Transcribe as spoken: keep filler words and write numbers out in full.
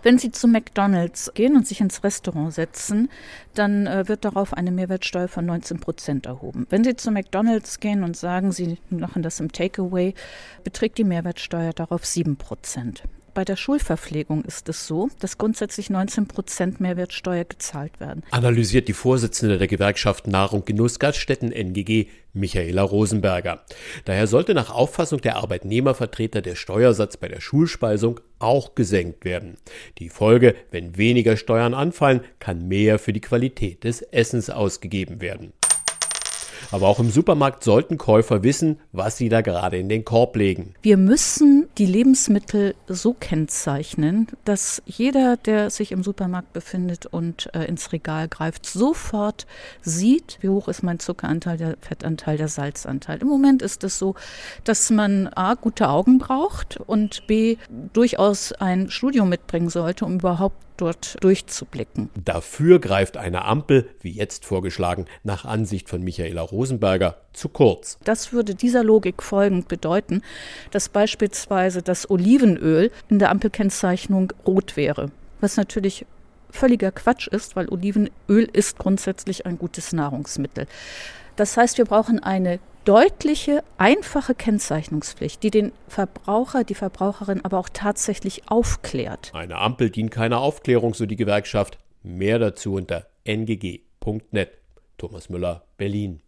Wenn Sie zu McDonald's gehen und sich ins Restaurant setzen, dann äh, wird darauf eine Mehrwertsteuer von neunzehn Prozent erhoben. Wenn Sie zu McDonald's gehen und sagen, Sie machen das im Takeaway, beträgt die Mehrwertsteuer darauf sieben Prozent. Bei der Schulverpflegung ist es so, dass grundsätzlich neunzehn Prozent Mehrwertsteuer gezahlt werden. Analysiert die Vorsitzende der Gewerkschaft Nahrung Genuss Gaststätten N G G, Michaela Rosenberger. Daher sollte nach Auffassung der Arbeitnehmervertreter der Steuersatz bei der Schulspeisung auch gesenkt werden. Die Folge, wenn weniger Steuern anfallen, kann mehr für die Qualität des Essens ausgegeben werden. Aber auch im Supermarkt sollten Käufer wissen, was sie da gerade in den Korb legen. Wir müssen die Lebensmittel so kennzeichnen, dass jeder, der sich im Supermarkt befindet und äh, ins Regal greift, sofort sieht, wie hoch ist mein Zuckeranteil, der Fettanteil, der Salzanteil. Im Moment ist es so, dass man a. gute Augen braucht und b. durchaus ein Studium mitbringen sollte, um überhaupt dort durchzublicken. Dafür greift eine Ampel, wie jetzt vorgeschlagen, nach Ansicht von Michaela Rosenberger, zu kurz. Das würde dieser Logik folgend bedeuten, dass beispielsweise das Olivenöl in der Ampelkennzeichnung rot wäre, was natürlich völliger Quatsch ist, weil Olivenöl ist grundsätzlich ein gutes Nahrungsmittel. Das heißt, wir brauchen eine deutliche, einfache Kennzeichnungspflicht, die den Verbraucher, die Verbraucherin aber auch tatsächlich aufklärt. Eine Ampel dient keiner Aufklärung, so die Gewerkschaft. Mehr dazu unter n g g punkt net. Thomas Müller, Berlin.